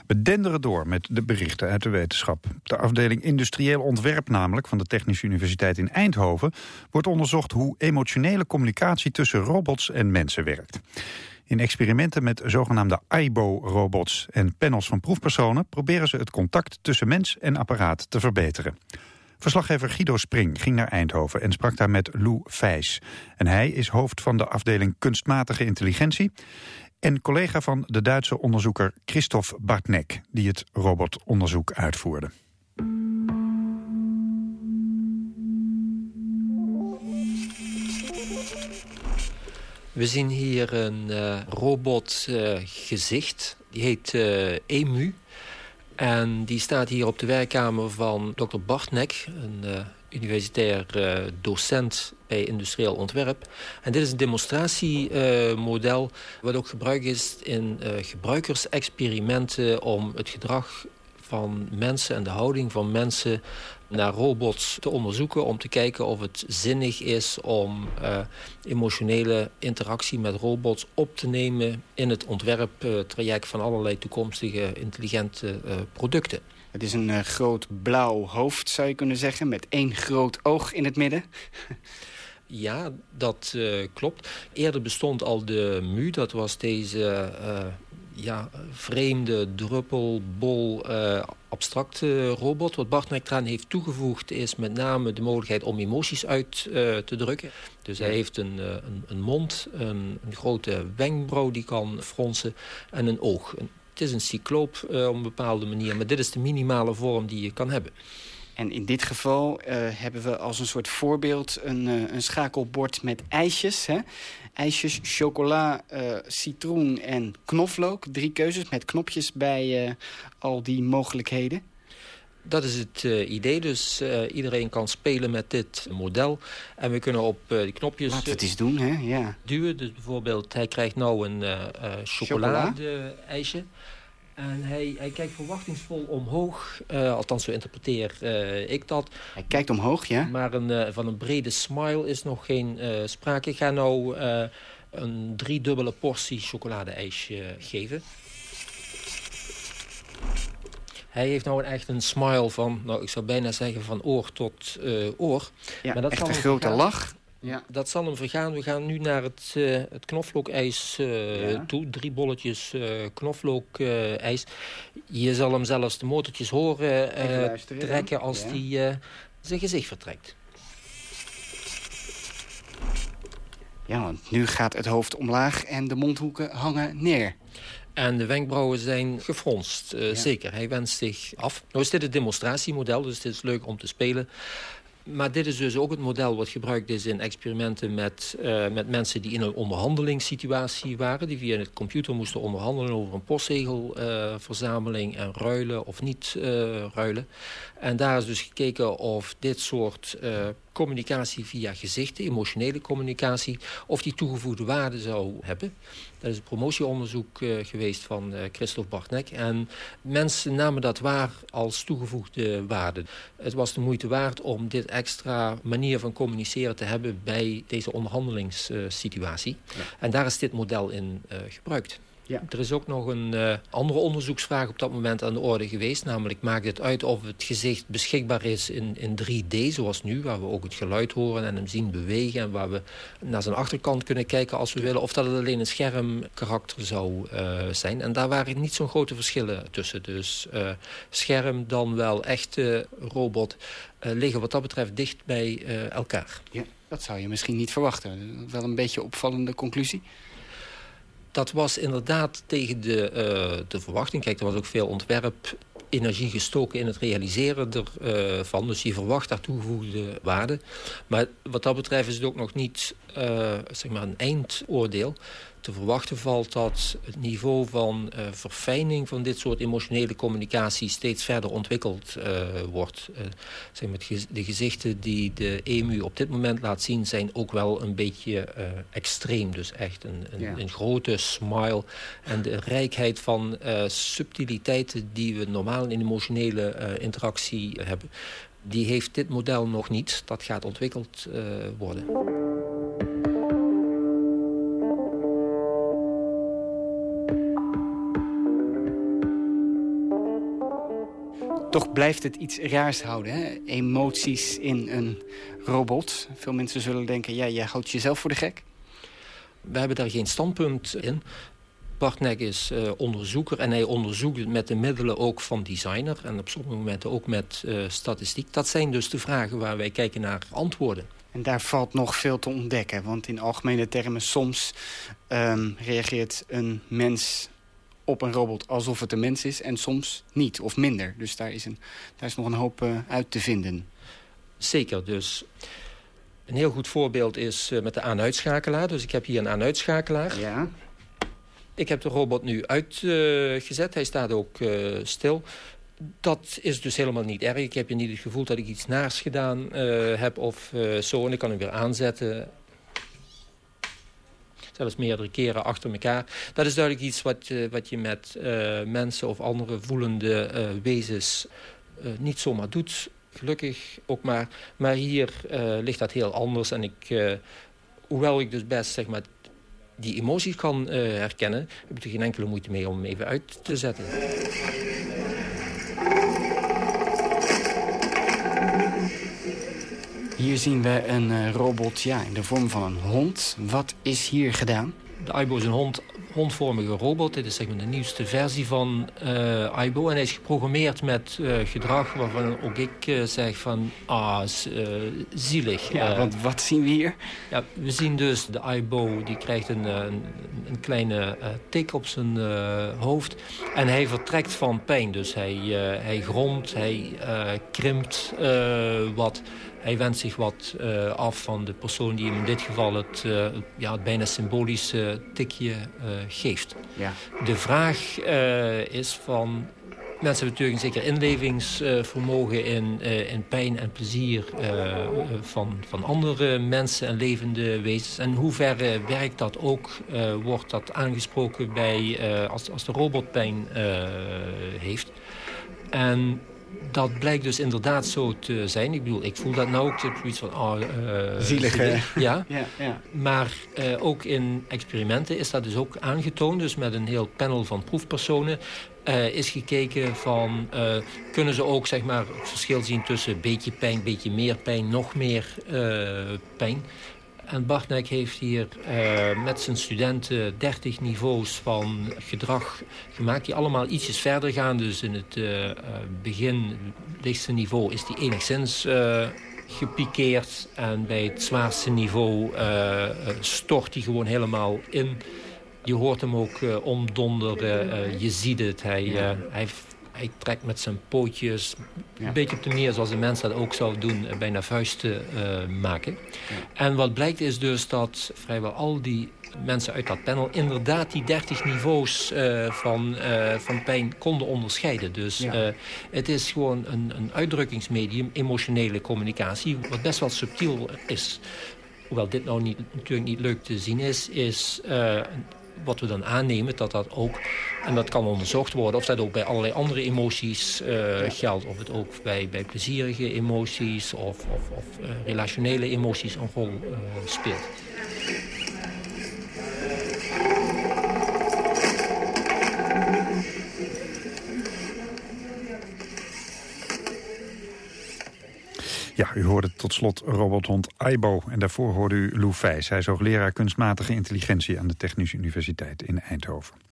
We denderen door met de berichten uit de wetenschap. De afdeling Industrieel Ontwerp namelijk van de Technische Universiteit in Eindhoven wordt onderzocht hoe emotionele communicatie tussen robots en mensen werkt. In experimenten met zogenaamde AIBO-robots en panels van proefpersonen proberen ze het contact tussen mens en apparaat te verbeteren. Verslaggever Guido Spring ging naar Eindhoven en sprak daar met Lou Vijs. En hij is hoofd van de afdeling Kunstmatige Intelligentie en collega van de Duitse onderzoeker Christoph Bartnek, die het robotonderzoek uitvoerde. We zien hier een robotgezicht. Die heet EMU. En die staat hier op de werkkamer van Dr. Bartnek, een universitair docent bij industrieel ontwerp. En dit is een demonstratiemodel wat ook gebruikt is in gebruikersexperimenten om het gedrag van mensen en de houding van mensen naar robots te onderzoeken, om te kijken of het zinnig is om emotionele interactie met robots op te nemen in het ontwerptraject van allerlei toekomstige intelligente producten. Het is een groot blauw hoofd, zou je kunnen zeggen, met 1 groot oog in het midden. Ja, dat klopt. Eerder bestond al de MU, dat was deze vreemde, druppelbol, abstracte robot. Wat Bartnek eraan heeft toegevoegd is met name de mogelijkheid om emoties uit te drukken. Dus hij heeft een mond, een grote wenkbrauw die kan fronsen en een oog. Het is een cycloop op een bepaalde manier, maar dit is de minimale vorm die je kan hebben. En in dit geval hebben we als een soort voorbeeld een schakelbord met ijsjes. Hè? IJsjes, chocola, citroen en knoflook. 3 keuzes met knopjes bij al die mogelijkheden. Dat is het idee, dus iedereen kan spelen met dit model. En we kunnen op die knopjes laten we het eens doen, hè? Ja. Duwen. Dus bijvoorbeeld, hij krijgt nou een chocolade-ijsje. En hij kijkt verwachtingsvol omhoog, althans zo interpreteer ik dat. Hij kijkt omhoog, ja. Maar van een brede smile is nog geen sprake. Ik ga nou een 3-dubbele portie chocolade-ijsje geven. Hij heeft nou echt een smile van, ik zou bijna zeggen van oor tot oor. Ja, maar dat echt een grote lach. Ja. Dat zal hem vergaan. We gaan nu naar het knoflookijs toe. 3 bolletjes knoflookijs. Je zal hem zelfs de motortjes horen trekken als hij zijn gezicht vertrekt. Ja, want nu gaat het hoofd omlaag en de mondhoeken hangen neer. En de wenkbrauwen zijn gefronst, zeker. Hij wenst zich af. Nou is dit het demonstratiemodel, dus dit is leuk om te spelen. Maar dit is dus ook het model wat gebruikt is in experimenten met mensen die in een onderhandelingssituatie waren. Die via de computer moesten onderhandelen over een postzegelverzameling en ruilen of niet ruilen. En daar is dus gekeken of dit soort communicatie via gezichten, emotionele communicatie, of die toegevoegde waarde zou hebben. Dat is een promotieonderzoek geweest van Christoph Bartnek. En mensen namen dat waar als toegevoegde waarde. Het was de moeite waard om dit extra manier van communiceren te hebben bij deze onderhandelingssituatie. Ja. En daar is dit model in gebruikt. Ja. Er is ook nog een andere onderzoeksvraag op dat moment aan de orde geweest. Namelijk, maakt het uit of het gezicht beschikbaar is in 3D, zoals nu, waar we ook het geluid horen en hem zien bewegen en waar we naar zijn achterkant kunnen kijken als we willen, of dat het alleen een schermkarakter zou zijn. En daar waren niet zo'n grote verschillen tussen. Dus scherm dan wel echte robot liggen wat dat betreft dicht bij elkaar. Ja, dat zou je misschien niet verwachten. Wel een beetje opvallende conclusie. Dat was inderdaad tegen de verwachting. Kijk, er was ook veel ontwerpenergie gestoken in het realiseren ervan. Dus je verwacht daar toegevoegde waarde. Maar wat dat betreft is het ook nog niet een eindoordeel. Te verwachten valt dat het niveau van verfijning van dit soort emotionele communicatie steeds verder ontwikkeld wordt. De gezichten die de EMU op dit moment laat zien zijn ook wel een beetje extreem. Dus echt een grote smile en de rijkheid van subtiliteiten die we normaal in emotionele interactie hebben. Die heeft dit model nog niet. Dat gaat ontwikkeld worden. Toch blijft het iets raars houden, hè? Emoties in een robot. Veel mensen zullen denken, ja, jij houdt jezelf voor de gek. We hebben daar geen standpunt in. Bartnek is onderzoeker en hij onderzoekt met de middelen ook van designer... en op sommige momenten ook met statistiek. Dat zijn dus de vragen waar wij kijken naar antwoorden. En daar valt nog veel te ontdekken. Want in algemene termen soms reageert een mens op een robot alsof het een mens is... en soms niet of minder. Dus daar is nog een hoop uit te vinden. Zeker, dus... Een heel goed voorbeeld is met de aan-uitschakelaar. Dus ik heb hier een aan-uitschakelaar. Ja. Ik heb de robot nu uitgezet. Hij staat ook stil. Dat is dus helemaal niet erg. Ik heb hier niet het gevoel dat ik iets naars gedaan heb of zo. En ik kan hem weer aanzetten. Zelfs meerdere keren achter elkaar. Dat is duidelijk iets wat je met mensen of andere voelende wezens niet zomaar doet. Gelukkig ook maar. Maar hier ligt dat heel anders. En hoewel ik dus best zeg maar, die emoties kan herkennen... heb ik er geen enkele moeite mee om hem even uit te zetten. Hier zien we een robot in de vorm van een hond. Wat is hier gedaan? De Aibo is een hondvormige robot. Dit is zeg maar de nieuwste versie van Aibo. En hij is geprogrammeerd met gedrag waarvan ook ik zeg van... zielig. Ja, want wat zien we hier? Ja, we zien dus de Aibo, die krijgt een kleine tik op zijn hoofd. En hij vertrekt van pijn. Dus hij gromt, hij krimpt wat... Hij wendt zich wat af van de persoon die hem in dit geval het bijna symbolische tikje geeft. Ja. De vraag is van... Mensen hebben natuurlijk een zeker inlevingsvermogen in pijn en plezier van andere mensen en levende wezens. En in hoeverre werkt dat ook? Wordt dat aangesproken bij als de robot pijn heeft? En dat blijkt dus inderdaad zo te zijn. Ik bedoel, ik voel dat nou ook. Ik heb zoiets van... zielig. Ja. Ja. Maar ook in experimenten is dat dus ook aangetoond. Dus met een heel panel van proefpersonen... is gekeken van... kunnen ze ook zeg maar, het verschil zien tussen beetje pijn, beetje meer pijn... nog meer pijn... En Bartnek heeft hier met zijn studenten 30 niveaus van gedrag gemaakt... die allemaal ietsjes verder gaan. Dus in het begin, het lichtste niveau, is die enigszins gepikeerd. En bij het zwaarste niveau stort hij gewoon helemaal in. Je hoort hem ook omdonderen, je ziet het. Hij trekt met zijn pootjes, een beetje op de manier zoals een mens dat ook zou doen, bijna vuisten maken. Ja. En wat blijkt is dus dat vrijwel al die mensen uit dat panel inderdaad die 30 niveaus van pijn konden onderscheiden. Dus het is gewoon een uitdrukkingsmedium, emotionele communicatie, wat best wel subtiel is. Hoewel dit nou natuurlijk niet leuk te zien is wat we dan aannemen, dat ook, en dat kan onderzocht worden, of dat ook bij allerlei andere emoties geldt. Of het ook bij plezierige emoties of relationele emoties een rol speelt. Ja, u hoorde tot slot robothond Aibo. En daarvoor hoorde u Lou Vijs. Hij is hoogleraar kunstmatige intelligentie aan de Technische Universiteit in Eindhoven.